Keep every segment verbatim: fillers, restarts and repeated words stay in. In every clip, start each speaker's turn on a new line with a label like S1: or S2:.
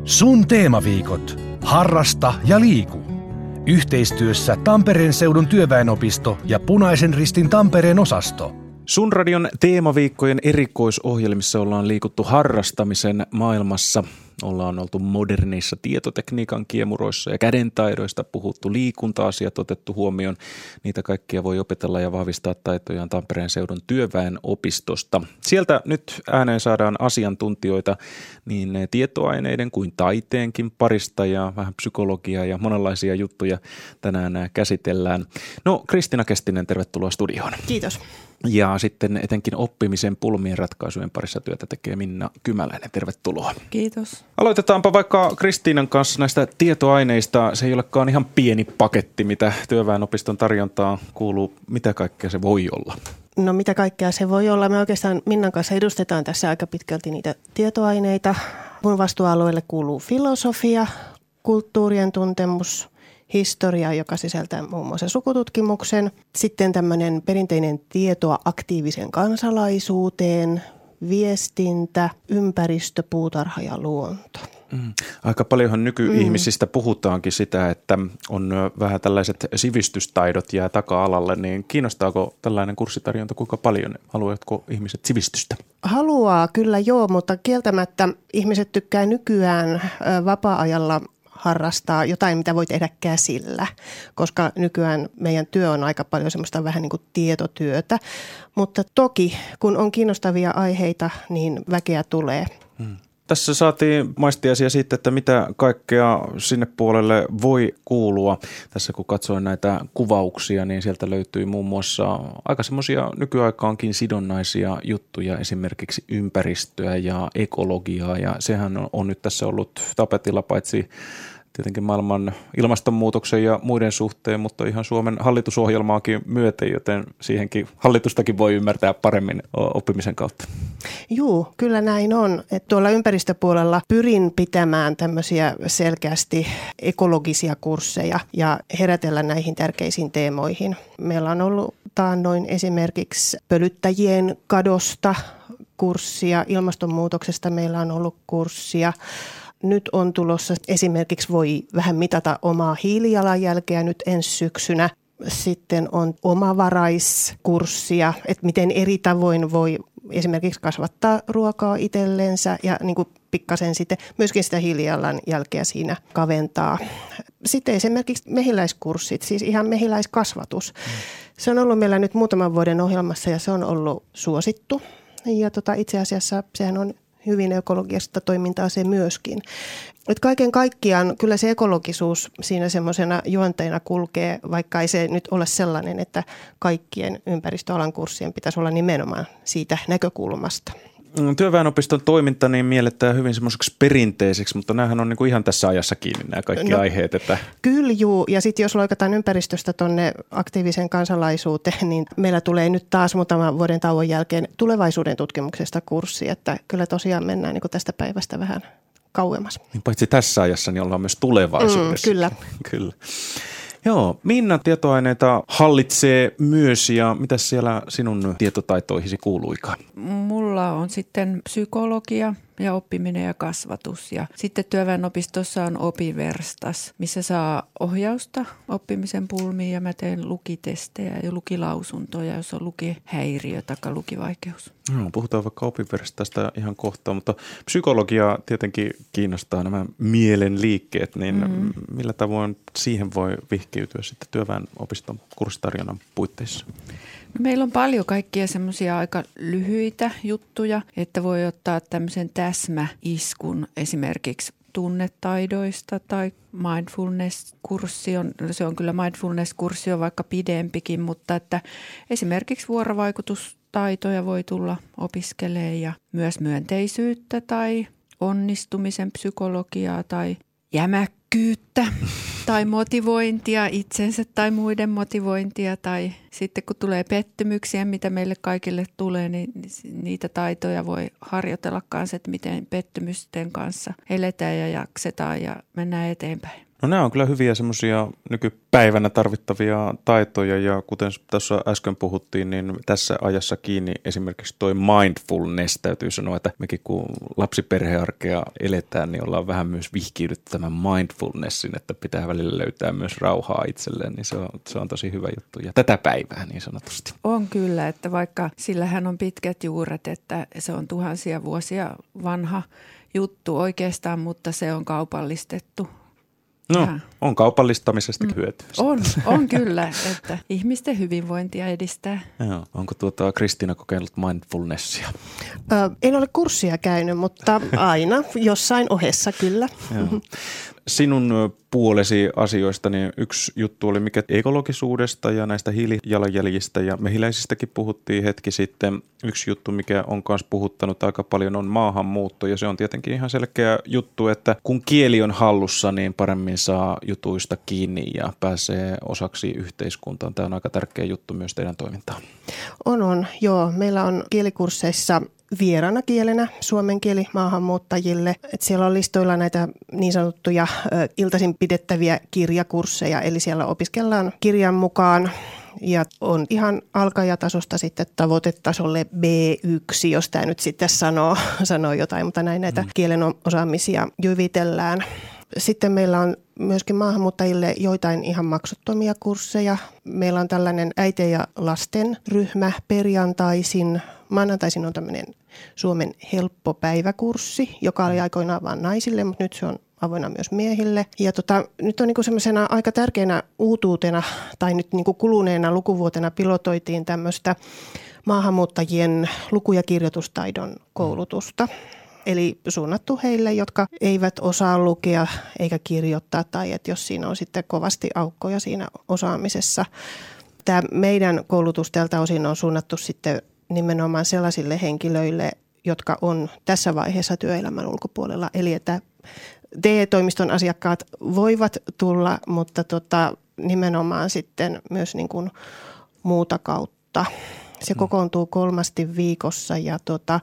S1: Sun teemaviikot. Harrasta ja liiku. Yhteistyössä Tampereen seudun työväenopisto ja Punaisen Ristin Tampereen osasto.
S2: Sun radion teemaviikkojen erikoisohjelmissa ollaan liikuttu harrastamisen maailmassa. Ollaan oltu moderneissa tietotekniikan kiemuroissa ja kädentaidoista puhuttu, liikunta-asiat otettu huomioon. Niitä kaikkia voi opetella ja vahvistaa taitojaan Tampereen seudun työväenopistosta. Sieltä nyt ääneen saadaan asiantuntijoita niin tietoaineiden kuin taiteenkin parista ja vähän psykologiaa ja monenlaisia juttuja tänään käsitellään. No Kristiina Kestinen, tervetuloa studioon.
S3: Kiitos.
S2: Ja sitten etenkin oppimisen pulmien ratkaisujen parissa työtä tekee Minna Kymäläinen. Tervetuloa.
S4: Kiitos.
S2: Aloitetaanpa vaikka Kristiinan kanssa näistä tietoaineista. Se ei olekaan ihan pieni paketti, mitä työväenopiston tarjontaan kuuluu. Mitä kaikkea se voi olla?
S3: No mitä kaikkea se voi olla? Me oikeastaan Minnan kanssa edustetaan tässä aika pitkälti niitä tietoaineita. Mun vastuualueelle kuuluu filosofia, kulttuurien tuntemus, historia, joka sisältää muun muassa sukututkimuksen. Sitten tämmöinen perinteinen tietoa aktiivisen kansalaisuuteen, viestintä, ympäristö, puutarha ja luonto.
S2: Mm. Aika paljonhan nykyihmisistä mm. puhutaankin sitä, että on vähän tällaiset sivistystaidot jää taka-alalle, niin kiinnostaako tällainen kurssitarjonta kuinka paljon? Haluatko ihmiset sivistystä?
S3: Haluaa kyllä joo, mutta kieltämättä ihmiset tykkää nykyään vapaa-ajalla harrastaa jotain, mitä voi tehdä käsillä, koska nykyään meidän työ on aika paljon semmoista vähän niin kuin tietotyötä. Mutta toki, kun on kiinnostavia aiheita, niin väkeä tulee.
S2: Hmm. Tässä saatiin maistiaisia siitä, että mitä kaikkea sinne puolelle voi kuulua. Tässä kun katsoin näitä kuvauksia, niin sieltä löytyy muun muassa aika semmoisia nykyaikaankin sidonnaisia juttuja, esimerkiksi ympäristöä ja ekologiaa. Ja sehän on, on nyt tässä ollut tapetilla paitsi tietenkin maailman ilmastonmuutoksen ja muiden suhteen, mutta ihan Suomen hallitusohjelmaakin myöten, joten siihenkin hallitustakin voi ymmärtää paremmin oppimisen kautta.
S3: Juu, kyllä näin on. Että tuolla ympäristöpuolella pyrin pitämään tämmöisiä selkeästi ekologisia kursseja ja herätellä näihin tärkeisiin teemoihin. Meillä on ollut taannoin esimerkiksi pölyttäjien kadosta kurssia, ilmastonmuutoksesta meillä on ollut kurssia. Nyt on tulossa esimerkiksi voi vähän mitata omaa hiilijalanjälkeä nyt ensi syksynä. Sitten on omavaraiskurssia, että miten eri tavoin voi esimerkiksi kasvattaa ruokaa itsellensä ja niin kuin pikkasen sitten myöskin sitä hiilijalanjälkeä siinä kaventaa. Sitten esimerkiksi mehiläiskurssit, siis ihan mehiläiskasvatus. Se on ollut meillä nyt muutaman vuoden ohjelmassa ja se on ollut suosittu. Ja tota, itse asiassa sehän on hyvin ekologista toimintaa se myöskin. Et kaiken kaikkiaan kyllä se ekologisuus siinä semmoisena juonteena kulkee, vaikka ei se nyt ole sellainen, että kaikkien ympäristöalan kurssien pitäisi olla nimenomaan siitä näkökulmasta.
S2: Työväenopiston toiminta niin mielletään hyvin semmoiseksi perinteiseksi, mutta näähän on niinku ihan tässä ajassa kiinni nämä kaikki no, aiheet. Että
S3: kyllä juu, ja sitten jos loikataan ympäristöstä tuonne aktiiviseen kansalaisuuteen, niin meillä tulee nyt taas muutaman vuoden tauon jälkeen tulevaisuuden tutkimuksesta kurssi, että kyllä tosiaan mennään niinku tästä päivästä vähän kauemmas.
S2: Niin paitsi tässä ajassa, niin ollaan myös tulevaisuudessa.
S3: Mm, kyllä.
S2: Kyllä. Joo, Minna tietoaineita hallitsee myös ja mitä siellä sinun tietotaitoihisi kuuluikaan?
S4: Mulla on sitten psykologia ja oppiminen ja kasvatus ja sitten työväenopistossa on opiverstas, missä saa ohjausta oppimisen pulmiin ja mä teen lukitestejä ja lukilausuntoja, jos on lukihäiriö tai lukivaikeus.
S2: No, puhutaan vaikka opiverstasta ihan kohta, mutta psykologia tietenkin kiinnostaa nämä mielen liikkeet, niin mm-hmm. millä tavoin siihen voi vihkiytyä sitten työväenopiston kurssitarjonnan puitteissa?
S4: No, meillä on paljon kaikkia semmoisia aika lyhyitä juttuja, että voi ottaa tämmöisen täsmäiskun esimerkiksi tunnetaidoista tai mindfulness-kurssi on, se on kyllä mindfulness-kurssi on vaikka pidempikin, mutta että esimerkiksi vuorovaikutustaitoja voi tulla opiskelemaan ja myös myönteisyyttä tai onnistumisen psykologiaa tai jämäkkyyttä tai motivointia itsensä tai muiden motivointia tai sitten kun tulee pettymyksiä, mitä meille kaikille tulee, niin niitä taitoja voi harjoitella kanssa, että miten pettymysten kanssa eletään ja jaksetaan ja mennään eteenpäin.
S2: No nämä on kyllä hyviä semmoisia nykypäivänä tarvittavia taitoja ja kuten tässä äsken puhuttiin, niin tässä ajassa kiinni esimerkiksi toi mindfulness täytyy sanoa, että mekin kun lapsiperhearkea eletään, niin ollaan vähän myös vihkiydytty tämän mindfulnessin, että pitää välillä löytää myös rauhaa itselleen, niin se on, se on tosi hyvä juttu ja tätä päivää niin sanotusti.
S4: On kyllä, että vaikka sillähän on pitkät juuret, että se on tuhansia vuosia vanha juttu oikeastaan, mutta se on kaupallistettu.
S2: No,
S4: ja. on
S2: kaupallistamisesta mm. hyötyä.
S4: On, on kyllä, että ihmisten hyvinvointia edistää.
S2: Joo. Onko tuota Kristiina kokeillut mindfulnessia?
S3: Ö, en ole kurssia käynyt, mutta aina jossain ohessa kyllä.
S2: Joo. Sinun puolesi asioista, niin yksi juttu oli mikä ekologisuudesta ja näistä hiilijalanjäljistä ja mehiläisistäkin puhuttiin hetki sitten. Yksi juttu, mikä on myös puhuttanut aika paljon, on maahanmuutto ja se on tietenkin ihan selkeä juttu, että kun kieli on hallussa, niin paremmin saa jutuista kiinni ja pääsee osaksi yhteiskuntaan. Tämä on aika tärkeä juttu myös teidän toimintaan. On,
S3: on. Joo. Meillä on kielikursseissa vieraana kielenä suomen kieli maahanmuuttajille. Et siellä on listoilla näitä niin sanottuja ö, iltaisin pidettäviä kirjakursseja, eli siellä opiskellaan kirjan mukaan ja on ihan alkajatasosta sitten tavoitetasolle B yksi, jos tämä nyt sitten sanoo, sanoo jotain, mutta näin näitä mm. kielen osaamisia jyvitellään. Sitten meillä on myöskin maahanmuuttajille joitain ihan maksuttomia kursseja. Meillä on tällainen äitien ja lasten ryhmä perjantaisin. Maanantaisin on tämmöinen Suomen helppo päiväkurssi, joka oli aikoinaan vain naisille, mutta nyt se on avoinna myös miehille. Ja tota, nyt on niinku semmoisena aika tärkeänä uutuutena tai nyt niinku kuluneena lukuvuotena pilotoitiin tämmöistä maahanmuuttajien luku- ja kirjoitustaidon koulutusta. Eli suunnattu heille, jotka eivät osaa lukea eikä kirjoittaa tai että jos siinä on sitten kovasti aukkoja siinä osaamisessa. Tämä meidän koulutus tältä osin on suunnattu sitten nimenomaan sellaisille henkilöille, jotka on tässä vaiheessa työelämän ulkopuolella. Eli että T E-toimiston asiakkaat voivat tulla, mutta tota, nimenomaan sitten myös niin kuin muuta kautta. Se kokoontuu kolmasti viikossa ja tota,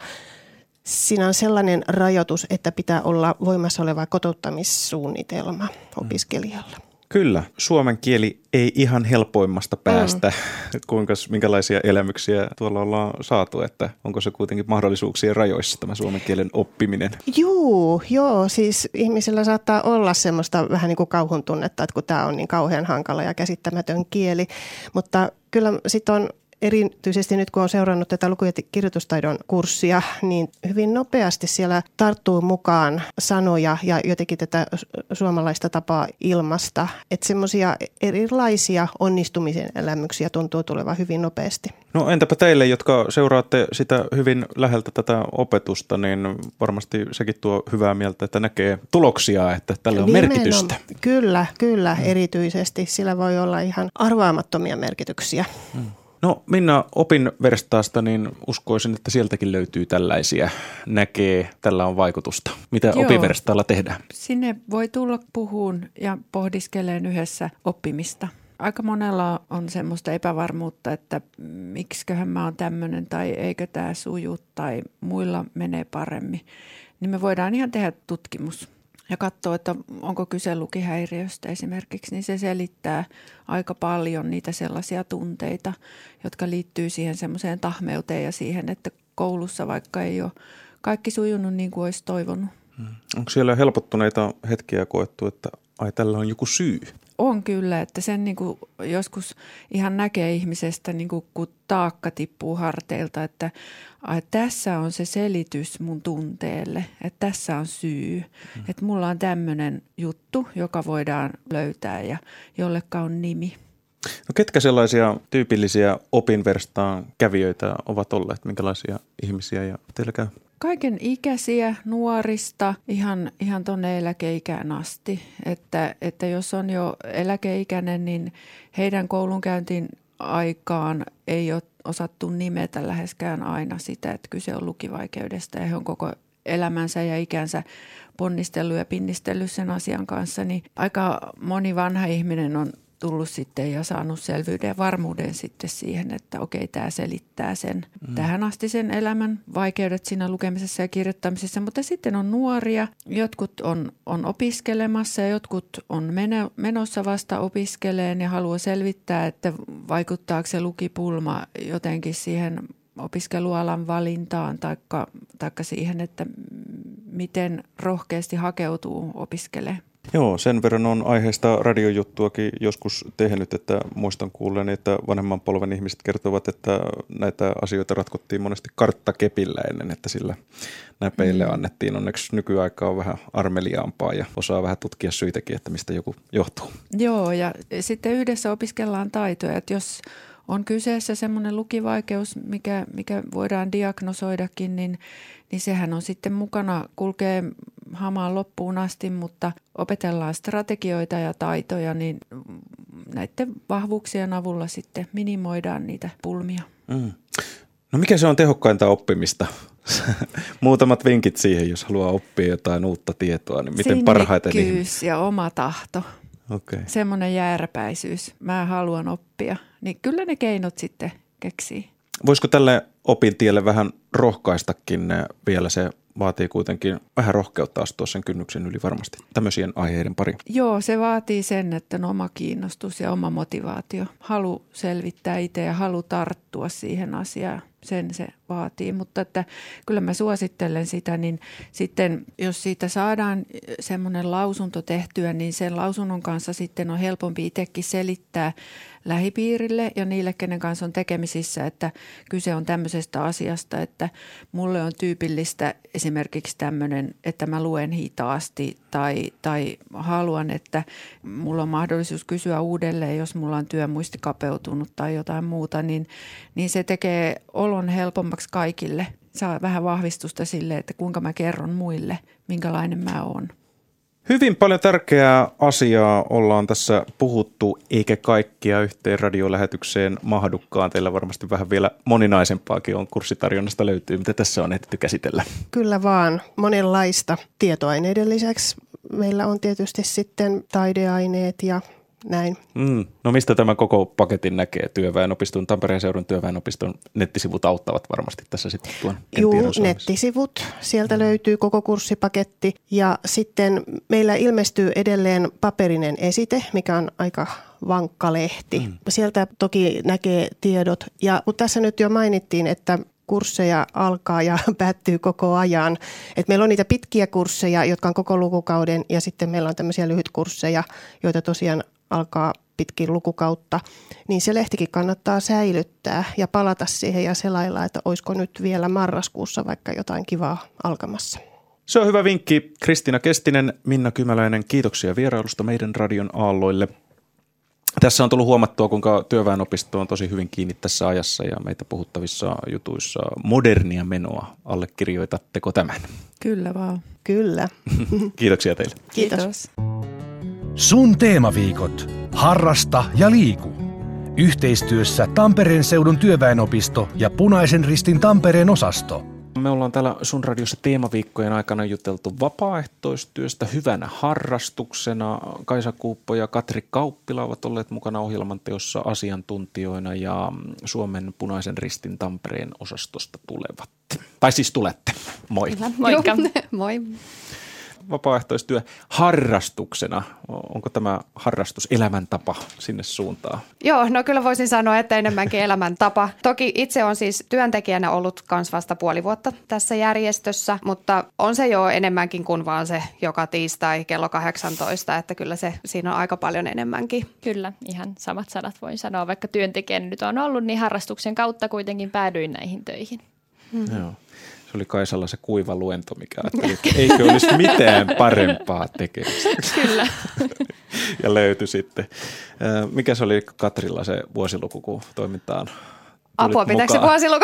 S3: siinä on sellainen rajoitus, että pitää olla voimassa oleva kotouttamissuunnitelma opiskelijalla.
S2: Kyllä, suomen kieli ei ihan helpoimmasta päästä. Mm. Kuinka, minkälaisia elämyksiä tuolla ollaan saatu, että onko se kuitenkin mahdollisuuksien rajoissa tämä suomen kielen oppiminen?
S3: Juu, joo, siis ihmisillä saattaa olla semmoista vähän niin kuin kauhun tunnetta, että kun tämä on niin kauhean hankala ja käsittämätön kieli, mutta kyllä sitten on erityisesti nyt kun on seurannut tätä luku- ja kirjoitustaidon kurssia, niin hyvin nopeasti siellä tarttuu mukaan sanoja ja jotenkin tätä suomalaista tapaa ilmaista. Että semmoisia erilaisia onnistumisen elämyksiä tuntuu tulevan hyvin nopeasti.
S2: No entäpä teille, jotka seuraatte sitä hyvin läheltä tätä opetusta, niin varmasti sekin tuo hyvää mieltä, että näkee tuloksia, että tällä on Nimenomaan. merkitystä.
S3: Kyllä, kyllä hmm. erityisesti. Sillä voi olla ihan arvaamattomia merkityksiä. Hmm.
S2: No Minna, opinverstaasta, niin uskoisin, että sieltäkin löytyy tällaisia, näkee, tällä on vaikutusta. Mitä Joo. opinverstaalla tehdään?
S4: Sinne voi tulla puhuun ja pohdiskeleen yhdessä oppimista. Aika monella on semmoista epävarmuutta, että miksiköhän mä oon tämmöinen tai eikö tämä suju tai muilla menee paremmin. Niin me voidaan ihan tehdä tutkimus. Ja katsoo, että onko kyse lukihäiriöstä esimerkiksi, niin se selittää aika paljon niitä sellaisia tunteita, jotka liittyy siihen semmoiseen tahmeuteen ja siihen, että koulussa vaikka ei ole kaikki sujunut niin kuin olisi toivonut.
S2: Onko siellä helpottuneita hetkiä koettu, että ai tällä on joku syy?
S4: On kyllä, että sen niin kuin joskus ihan näkee ihmisestä, niin kuin, kun taakka tippuu harteilta, että ai, tässä on se selitys mun tunteelle, että tässä on syy. Mm. Että mulla on tämmöinen juttu, joka voidaan löytää ja jolleka on nimi.
S2: No ketkä sellaisia tyypillisiä opinverstaan kävijöitä ovat olleet? Minkälaisia ihmisiä ja teillä käy?
S4: Kaiken ikäisiä, nuorista, ihan, ihan tuonne eläkeikään asti. Että, että jos on jo eläkeikäinen, niin heidän koulunkäyntiin aikaan ei ole osattu nimetä läheskään aina sitä, että kyse on lukivaikeudesta ja he on koko elämänsä ja ikänsä ponnistellut ja pinnistellyt sen asian kanssa. Niin aika moni vanha ihminen on tullut sitten ja saanut selvyyden ja varmuuden sitten siihen, että okei, tämä selittää sen mm. tähän asti sen elämän vaikeudet siinä lukemisessa ja kirjoittamisessa. Mutta sitten on nuoria, jotkut on, on opiskelemassa ja jotkut on menossa vasta opiskeleen ja haluaa selvittää, että vaikuttaako se lukipulma jotenkin siihen opiskelualan valintaan taikka, taikka siihen, että miten rohkeasti hakeutuu opiskelemaan.
S2: Joo, sen verran on aiheesta radiojuttuakin joskus tehnyt, että muistan kuulleeni, että vanhemman polven ihmiset kertovat, että näitä asioita ratkottiin monesti karttakepillä ennen, että sillä näpeille mm. annettiin. Onneksi nykyaikaa on vähän armeliaampaa ja osaa vähän tutkia syitäkin, että mistä joku johtuu.
S4: Joo, ja sitten yhdessä opiskellaan taitoja, että jos on kyseessä semmoinen lukivaikeus, mikä, mikä voidaan diagnosoidakin, niin, niin sehän on sitten mukana, kulkee hamaan loppuun asti, mutta opetellaan strategioita ja taitoja, niin näiden vahvuuksien avulla sitten minimoidaan niitä pulmia. Mm.
S2: No mikä se on tehokkainta oppimista? Muutamat vinkit siihen, jos haluaa oppia jotain uutta tietoa, niin miten parhaiten
S4: ihminen? Ja oma tahto.
S2: Okay.
S4: Semmoinen jääräpäisyys. Mä haluan oppia. Niin kyllä ne keinot sitten keksii.
S2: Voisiko tälle opintielle vähän rohkaistakin vielä? Se vaatii kuitenkin vähän rohkeutta astua sen kynnyksen yli varmasti tämmöisien aiheiden pari.
S4: Joo, se vaatii sen, että on oma kiinnostus ja oma motivaatio. Halu selvittää itse ja halu tarttua siihen asiaan. Sen se vaatii, mutta että kyllä mä suosittelen sitä, niin sitten jos siitä saadaan semmoinen lausunto tehtyä, niin sen lausunnon kanssa sitten on helpompi itsekin selittää lähipiirille ja niille, kenen kanssa on tekemisissä, että kyse on tämmöisestä asiasta, että mulle on tyypillistä esimerkiksi tämmöinen, että mä luen hitaasti tai, tai haluan, että mulla on mahdollisuus kysyä uudelleen, jos mulla on työmuisti kapeutunut tai jotain muuta, niin, niin se tekee olon helpommaksi kaikille. Saa vähän vahvistusta sille, että kuinka mä kerron muille, minkälainen mä oon.
S2: Hyvin paljon tärkeää asiaa ollaan tässä puhuttu, eikä kaikkia yhteen radiolähetykseen mahdukaan. Teillä varmasti vähän vielä moninaisempaakin on kurssitarjonnasta löytyy, mitä tässä on ehditty käsitellä.
S3: Kyllä vaan, monenlaista. Tietoaineiden lisäksi meillä on tietysti sitten taideaineet ja näin.
S2: Mm. No mistä tämän koko paketin näkee? Työväenopiston, Tampereen seudun työväenopiston nettisivut auttavat varmasti tässä sitten tuon
S3: Juu, nettisivut. Sieltä löytyy koko kurssipaketti ja sitten meillä ilmestyy edelleen paperinen esite, mikä on aika vankka lehti. Mm. Sieltä toki näkee tiedot ja mutta tässä nyt jo mainittiin, että kursseja alkaa ja päättyy koko ajan. Et meillä on niitä pitkiä kursseja, jotka on koko lukukauden ja sitten meillä on tämmöisiä lyhytkursseja, joita tosiaan alkaa pitkin lukukautta, niin se lehtikin kannattaa säilyttää ja palata siihen ja selailla, että olisiko nyt vielä marraskuussa vaikka jotain kivaa alkamassa.
S2: Se on hyvä vinkki. Kristiina Kestinen, Minna Kymäläinen, kiitoksia vierailusta meidän radion aalloille. Tässä on tullut huomattua, kuinka työväenopisto on tosi hyvin kiinni tässä ajassa ja meitä puhuttavissa jutuissa modernia menoa. Allekirjoitatteko tämän?
S4: Kyllä vaan.
S3: Kyllä.
S2: Kiitoksia teille.
S3: Kiitos.
S4: Kiitos.
S1: Sun teemaviikot. Harrasta ja liiku. Yhteistyössä Tampereen seudun työväenopisto ja Punaisen Ristin Tampereen osasto.
S2: Me ollaan täällä Sun radiossa teemaviikkojen aikana juteltu vapaaehtoistyöstä hyvänä harrastuksena. Kaisa Kuuppo ja Katri Kauppila ovat olleet mukana ohjelman teossa asiantuntijoina ja Suomen Punaisen Ristin Tampereen osastosta tulevat. Tai siis tulette. Moi.
S5: Moikka. Moi.
S2: Vapaaehtoistyö harrastuksena. Onko tämä harrastus elämäntapa sinne suuntaan?
S5: Joo, no kyllä voisin sanoa, että enemmänkin elämäntapa. Toki itse on siis työntekijänä ollut kans vasta puoli vuotta tässä järjestössä, mutta on se jo enemmänkin kuin vaan se joka tiistai kello kahdeksantoista, että kyllä se siinä on aika paljon enemmänkin.
S6: Kyllä, ihan samat sanat voin sanoa, vaikka työntekijänä nyt on ollut, niin harrastuksen kautta kuitenkin päädyin näihin töihin.
S2: Hmm. Joo. Se oli Kaisalla se kuiva luento, mikä ajatteli, että eikö olisi mitään parempaa tekemistä.
S6: Kyllä.
S2: Ja löytyi sitten. Mikä se oli Katrilla se vuosiluku, kun toimintaan tulit
S5: Apua, pitääkö se vuosiluku?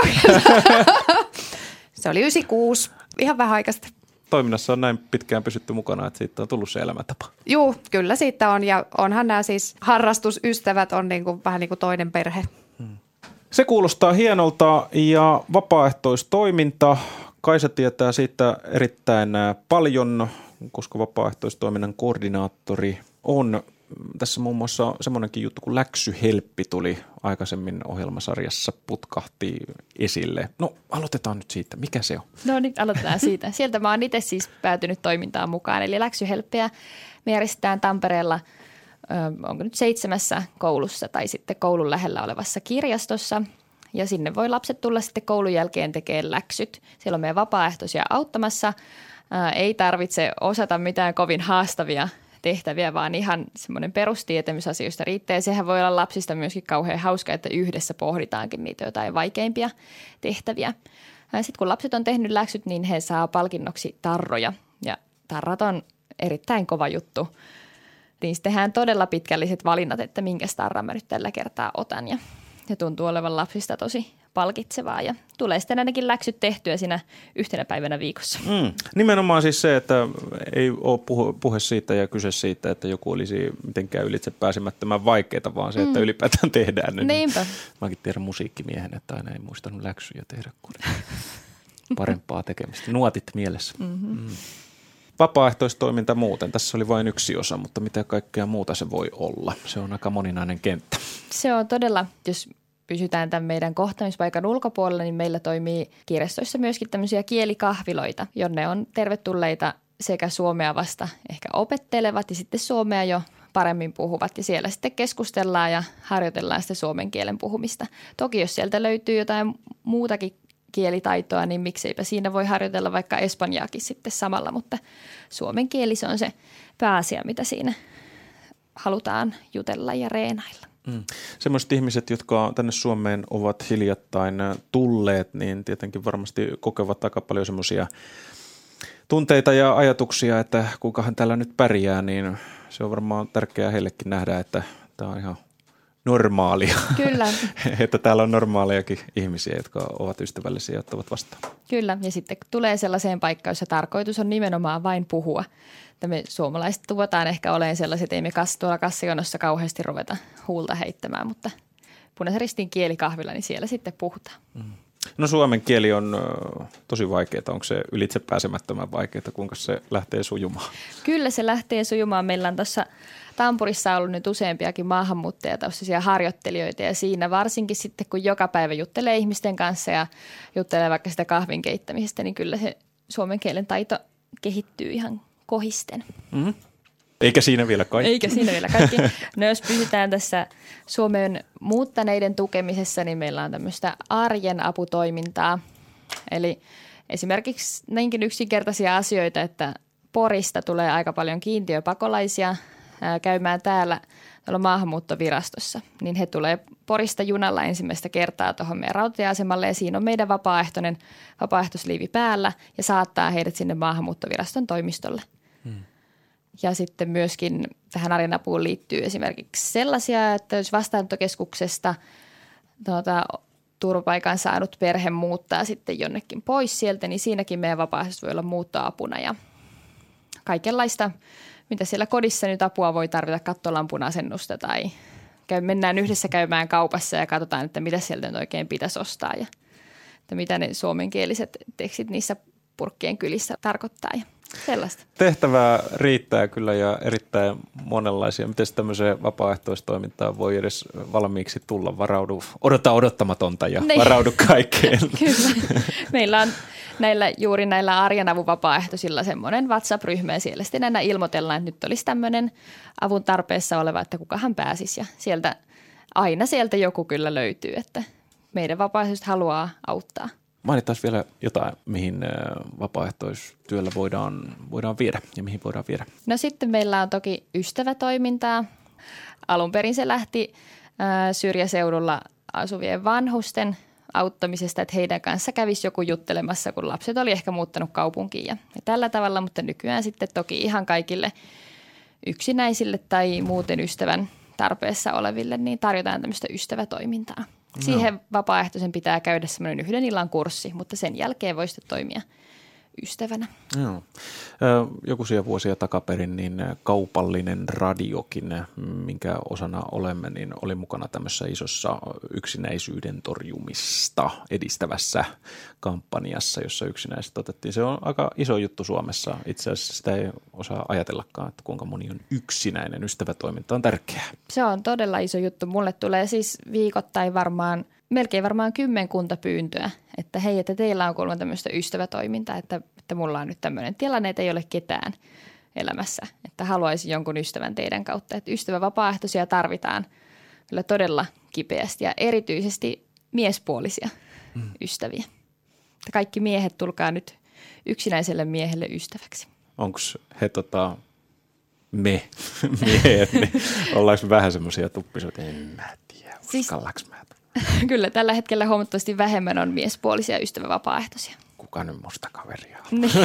S5: Se oli yhdeksänkymmentäkuusi, ihan vähän aikaista.
S2: Toiminnassa on näin pitkään pysytty mukana, että siitä on tullut se elämäntapa.
S5: Juu, kyllä siitä on ja onhan nämä siis harrastusystävät on niin kuin, vähän niin kuin toinen perhe. Hmm.
S2: Se kuulostaa hienolta ja vapaaehtoistoiminta. Kaisa tietää siitä erittäin paljon, koska vapaaehtoistoiminnan koordinaattori on. tässä muun muassa semmoinenkin juttu, kun läksyhelppi tuli aikaisemmin ohjelmasarjassa, putkahti esille. No aloitetaan nyt siitä. Mikä se on?
S6: No niin, aloitetaan siitä. Sieltä mä oon itse siis päätynyt toimintaan mukaan. Eli läksyhelppiä me järjestetään Tampereella, ö, onko nyt seitsemässä koulussa tai sitten koulun lähellä olevassa kirjastossa. Ja sinne voi lapset tulla sitten koulun jälkeen tekemään läksyt. Siellä on meidän vapaaehtoisia auttamassa. Ää, ei tarvitse osata mitään kovin haastavia tehtäviä, vaan ihan semmoinen perustietämys asioista riittää. Ja sehän voi olla lapsista myöskin kauhean hauska, että yhdessä pohditaankin niitä jotain vaikeimpia tehtäviä. Sitten kun lapset on tehnyt läksyt, niin he saa palkinnoksi tarroja. Ja tarrat on erittäin kova juttu. Niin tehdään todella pitkälliset valinnat, että minkä tarran mä nyt tällä kertaa otan. Ja ja tuntuu olevan lapsista tosi palkitsevaa ja tulee sitten ainakin läksyt tehtyä siinä yhtenä päivänä viikossa. Mm.
S2: Nimenomaan siis se, että ei ole puhe, puhe siitä ja kyse siitä, että joku olisi mitenkään ylitse pääsemättömän vaikeaa, vaan se, että mm. ylipäätään tehdään. Niin
S6: niinpä.
S2: Mäkin tiedän musiikkimiehen, että aina ei muistanut läksyjä tehdä, kun parempaa tekemistä. Nuotit mielessä. Mm-hmm. Mm. Vapaaehtoistoiminta muuten. Tässä oli vain yksi osa, mutta mitä kaikkea muuta se voi olla? Se on aika moninainen kenttä.
S6: Se on todella, jos pysytään tämän meidän kohtaamispaikan ulkopuolella, niin meillä toimii kirjastoissa myöskin tämmöisiä kielikahviloita, jonne on tervetulleita sekä suomea vasta ehkä opettelevat ja sitten suomea jo paremmin puhuvat. Ja siellä sitten keskustellaan ja harjoitellaan sitä suomen kielen puhumista. Toki jos sieltä löytyy jotain muutakin kielitaitoa, niin mikseipä siinä voi harjoitella vaikka espanjaakin sitten samalla, mutta suomen kieli se on se pääasia, mitä siinä halutaan jutella ja reenailla.
S2: Mm. Sellaiset ihmiset, jotka tänne Suomeen ovat hiljattain tulleet, niin tietenkin varmasti kokevat aika paljon semmoisia tunteita ja ajatuksia, että kuinkahan täällä nyt pärjää, niin se on varmaan tärkeää heillekin nähdä, että tämä on ihan normaalia.
S6: Kyllä.
S2: Että täällä on normaalejakin ihmisiä, jotka ovat ystävällisiä ja ottavat vastaan.
S6: Kyllä, ja sitten tulee sellaiseen paikkaan, jossa tarkoitus on nimenomaan vain puhua. Että me suomalaiset tuotaan ehkä olemaan sellaiset, että ei me kas, tuolla kassajonossa kauheasti ruveta huulta heittämään, mutta Punaisen Ristin kielikahvilla, niin siellä sitten puhutaan. Mm.
S2: No suomen kieli on tosi vaikeaa. Onko se ylitse pääsemättömän vaikeaa? Kuinka se lähtee sujumaan?
S6: Kyllä se lähtee sujumaan. Meillä on tuossa Tampurissa ollut nyt useampiakin maahanmuuttajataustaisia harjoittelijoita ja siinä varsinkin sitten, kun joka päivä juttelee ihmisten kanssa ja juttelee vaikka sitä kahvin keittämisestä, niin kyllä se suomen kielen taito kehittyy ihan kohisten. Mm-hmm.
S2: Eikä siinä vielä kaikki.
S6: Eikä siinä vielä kaikki. No jos pysytään tässä Suomeen muuttaneiden tukemisessa, niin meillä on tämmöistä arjen aputoimintaa. Eli esimerkiksi näinkin yksinkertaisia asioita, että Porista tulee aika paljon kiintiöpakolaisia käymään täällä maahanmuuttovirastossa. Niin he tulee Porista junalla ensimmäistä kertaa tuohon meidän rautatieasemalle ja siinä on meidän vapaaehtoinen vapaaehtoisliivi päällä ja saattaa heidät sinne maahanmuuttoviraston toimistolle. Hmm. Ja sitten myöskin tähän arjen apuun liittyy esimerkiksi sellaisia, että jos vastaanottokeskuksesta tuota, turvapaikan saanut perhe muuttaa sitten jonnekin pois sieltä, niin siinäkin meidän vapaaehtoisesti voi olla muuttoapuna ja kaikenlaista, mitä siellä kodissa nyt apua voi tarvita, kattolampun asennusta tai käy, mennään yhdessä käymään kaupassa ja katsotaan, että mitä sieltä nyt oikein pitäisi ostaa ja että mitä ne suomenkieliset tekstit niissä purkkien kylissä tarkoittaa ja sellaista.
S2: Tehtävää riittää kyllä ja erittäin monenlaisia. Miten tämmöiseen vapaaehtoistoimintaan voi edes valmiiksi tulla? Varaudu, odota odottamatonta ja niin. Varaudu kaikkeen.
S6: Kyllä. Meillä on näillä, juuri näillä arjen avun vapaaehtoisilla semmoinen WhatsApp-ryhmä ja siellä sitten aina ilmoitellaan, että nyt olisi tämmöinen avun tarpeessa oleva, että kukahan pääsisi. Ja sieltä, aina sieltä joku kyllä löytyy, että meidän vapaaehtoiset haluaa auttaa.
S2: Mainitaan vielä jotain, mihin vapaaehtoistyöllä voidaan, voidaan viedä ja mihin voidaan viedä.
S6: No sitten meillä on toki ystävätoimintaa. Alun perin se lähti ää, syrjäseudulla asuvien vanhusten auttamisesta, että heidän kanssa kävisi joku juttelemassa, kun lapset oli ehkä muuttanut kaupunkiin ja, ja tällä tavalla, mutta nykyään sitten toki ihan kaikille yksinäisille tai muuten ystävän tarpeessa oleville, niin tarjotaan tämmöistä ystävätoimintaa. Siihen no. vapaaehtoisen pitää käydä semmoinen yhden illan kurssi, mutta sen jälkeen voi sitten toimia ystävänä.
S2: Joo. Jokuisia vuosia takaperin niin kaupallinen radiokin, minkä osana olemme, niin oli mukana tämmöisessä isossa yksinäisyyden torjumista edistävässä kampanjassa, jossa yksinäiset otettiin. Se on aika iso juttu Suomessa. Itse asiassa sitä ei osaa ajatellakaan, että kuinka moni on yksinäinen. Ystävätoiminta on tärkeää.
S6: Se on todella iso juttu. Mulle tulee siis viikoittain varmaan, melkein varmaan kymmenkunta pyyntöä, että hei, että teillä on kuulemma tämmöistä ystävätoimintaa, että, että mulla on nyt tämmöinen tilanne, että ei ole ketään elämässä, että haluaisin jonkun ystävän teidän kautta. Että ystävävapaaehtoisia tarvitaan kyllä todella kipeästi ja erityisesti miespuolisia mm. ystäviä. Että kaikki miehet, tulkaa nyt yksinäiselle miehelle ystäväksi.
S2: Onko he tota, me miehet, niin ollaanko vähän semmoisia tuppisoita, en mä tiedä, uskallaks mä.
S6: Kyllä, tällä hetkellä huomattavasti vähemmän on miespuolisia ystävävapaaehtoisia.
S2: Kuka nyt musta kaveria on?
S6: Niin.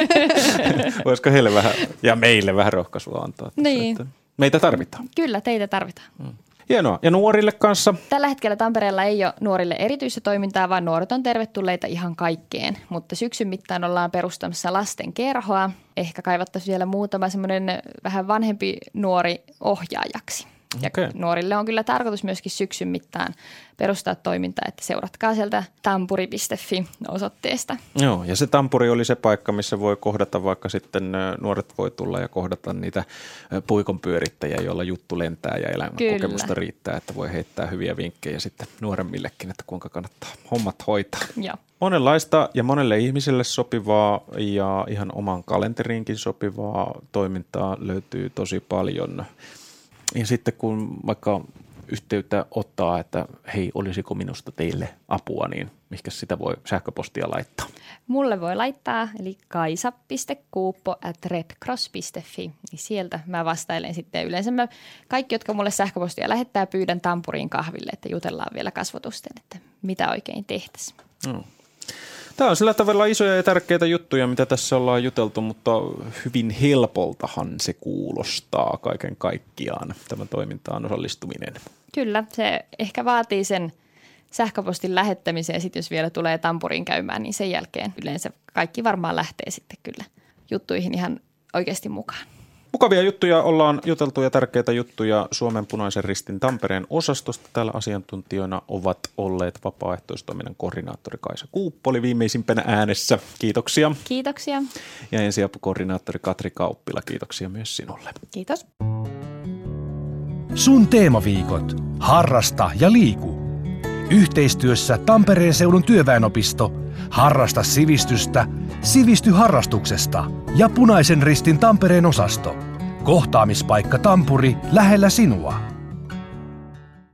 S2: Voisiko heille vähän ja meille vähän rohkaisua antaa?
S6: Niin.
S2: Että meitä tarvitaan.
S6: Kyllä, teitä tarvitaan.
S2: Hmm. Hienoa. Ja nuorille kanssa?
S6: Tällä hetkellä Tampereella ei ole nuorille erityistä toimintaa, vaan nuoret on tervetulleita ihan kaikkeen. Mutta syksyn mittaan ollaan perustamassa lasten kerhoa. Ehkä kaivattaisiin vielä muutama semmoinen vähän vanhempi nuori ohjaajaksi. Ja okay. Nuorille on kyllä tarkoitus myöskin syksyn mittaan perustaa toimintaa, että seuratkaa sieltä tampuri piste fi osoitteesta. Joo,
S2: ja se Tampuri oli se paikka, missä voi kohdata vaikka sitten nuoret voi tulla ja kohdata niitä puikonpyörittäjiä, joilla juttu lentää ja elämänkokemusta kyllä. riittää, että voi heittää hyviä vinkkejä sitten nuoremmillekin, että kuinka kannattaa hommat hoitaa.
S6: Joo.
S2: Monenlaista ja monelle ihmiselle sopivaa ja ihan oman kalenteriinkin sopivaa toimintaa löytyy tosi paljon. Ja sitten kun vaikka yhteyttä ottaa, että hei, olisiko minusta teille apua, niin mihinkä sitä voi sähköpostia laittaa?
S6: Mulle voi laittaa, eli kaisa piste kuuppo at redcross piste fi. Niin sieltä mä vastailen sitten. Yleensä mä, kaikki, jotka mulle sähköpostia lähettää, pyydän Tampuriin kahville, että jutellaan vielä kasvotusten, että mitä oikein tehtäisiin.
S2: No. Tämä on sillä tavalla isoja ja tärkeitä juttuja, mitä tässä ollaan juteltu, mutta hyvin helpoltahan se kuulostaa kaiken kaikkiaan, tämä toimintaan osallistuminen.
S6: Kyllä, se ehkä vaatii sen sähköpostin lähettämisen ja sitten jos vielä tulee Tampuriin käymään, niin sen jälkeen yleensä kaikki varmaan lähtee sitten kyllä juttuihin ihan oikeasti mukaan.
S2: Mukavia juttuja ollaan juteltu ja tärkeitä juttuja Suomen Punaisen Ristin Tampereen osastosta. Täällä asiantuntijoina ovat olleet vapaaehtoistoiminnan koordinaattori Kaisa Kuuppo oli viimeisimpänä äänessä. Kiitoksia.
S6: Kiitoksia.
S2: Ja ensiapukoordinaattori Katri Kauppila. Kiitoksia myös sinulle.
S6: Kiitos.
S1: Sun teemaviikot. Harrasta ja liiku. Yhteistyössä Tampereen seudun työväenopisto, Harrasta sivistystä, Sivisty harrastuksesta ja Punaisen Ristin Tampereen osasto. Kohtaamispaikka Tampuri lähellä sinua.